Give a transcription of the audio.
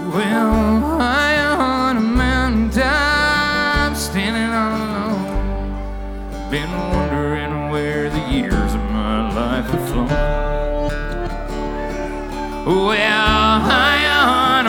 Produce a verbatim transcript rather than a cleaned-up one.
Well, high on a mountaintop, standing all alone, been wondering where the years of my life have flown. Well, high